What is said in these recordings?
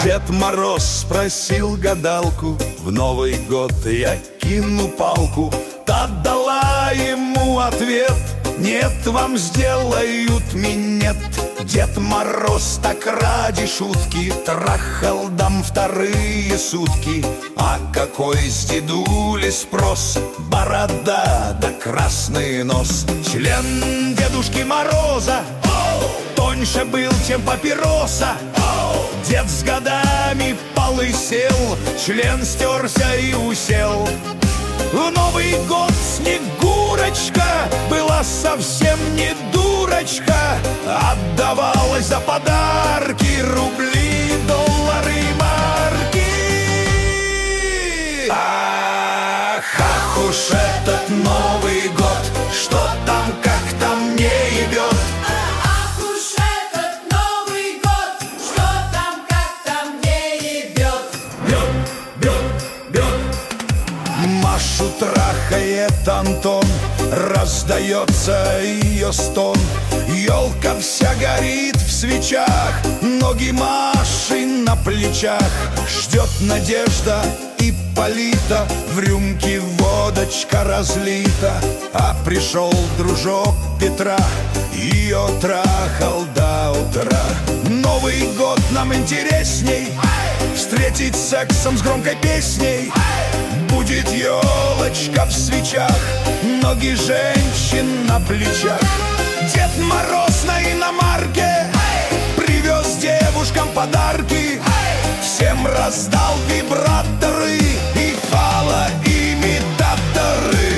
Дед Мороз спросил гадалку: в Новый год я кину палку. Та дала ему ответ: нет, вам сделают минет. Дед Мороз так ради шутки трахал дам вторые сутки. А какой с дедули спрос? Борода да красный нос. Член Дедушки Мороза тоньше был, чем папироса. Дед с годами полысел, член стерся и усел. В Новый год Снегурочка была совсем не дурочка, отдавалась за подарки рубли, доллары, марки. Ах уж этот Новый год, что там, как там не ебет. Машу трахает Антон, раздается ее стон. Елка вся горит в свечах, ноги Маши на плечах. Ждет Надежда Ипполита, в рюмке водочка разлита. А пришел дружок Петра, ее трахал до утра. Новый год нам интересней встретить сексом с громкой песней. Будет елочка в свечах, ноги женщин на плечах. Дед Мороз на иномарке привез девушкам подарки. Всем раздал вибраторы и фалоимитаторы.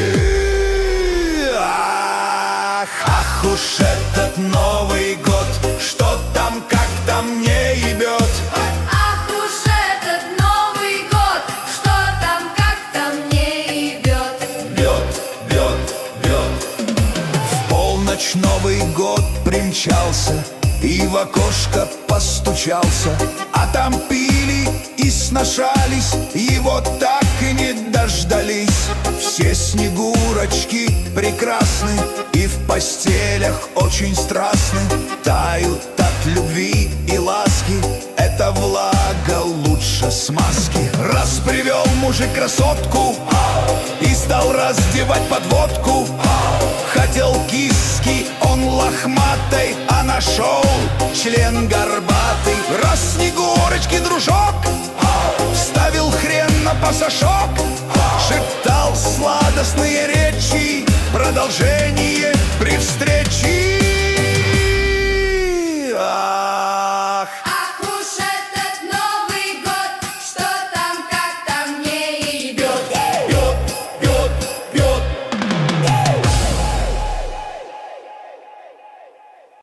Ах уж этот Новый год, что там, как там не ебет. Новый год примчался и в окошко постучался, а там пили и сношались, его так и не дождались. Все Снегурочки прекрасны и в постелях очень страстны, тают от любви и ласки, эта влага лучше смазки. Раз привел мужик красотку и стал раздевать подводку. Хотел киски он лохматой, а нашел член горбатый. Раз Снегурочки дружок вставил хрен на пасашок, шептал сладостные речи, продолжение